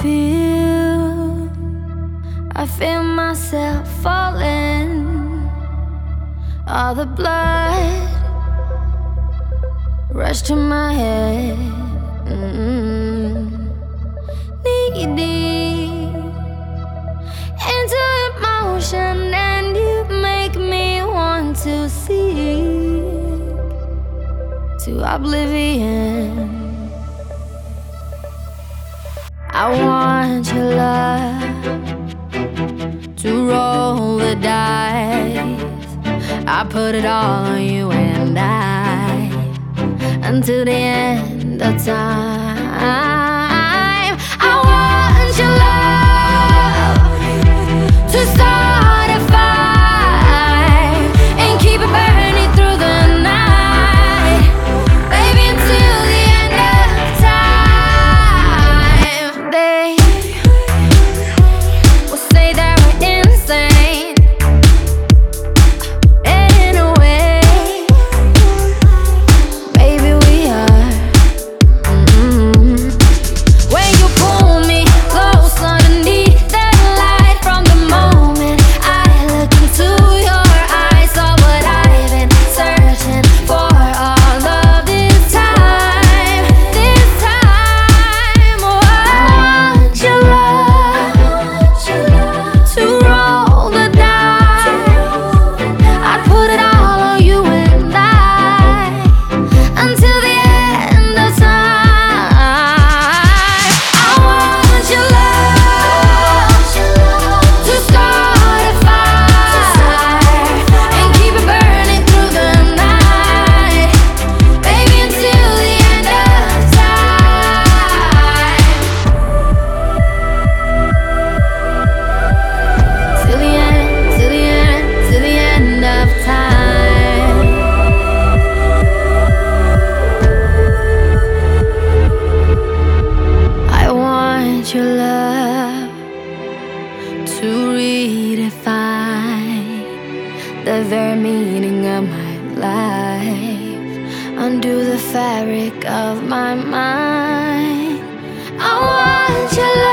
I feel myself falling. All the blood rush to my head. Knee deep into emotion, and you make me want to seek to oblivion. I want your love to roll the dice. I put it all on you and I, until the end of time. I want your love to start a fire and keep it burning through the night, baby, until the end of time. They will say that we're insane, and in a way, baby, we are. When you pull me close underneath the light, from the moment I look into your eyes, saw what I've been searching for all of this time. This time, oh, I want your love to roll the dice. I'd put it all on you and I, until the end of time. I want your love to start a fire and keep it burning through the night, baby, until the end of time. Till the end, till the end, till the end of time. I want your love to redefine the very meaning of my life, undo the fabric of my mind. I want your love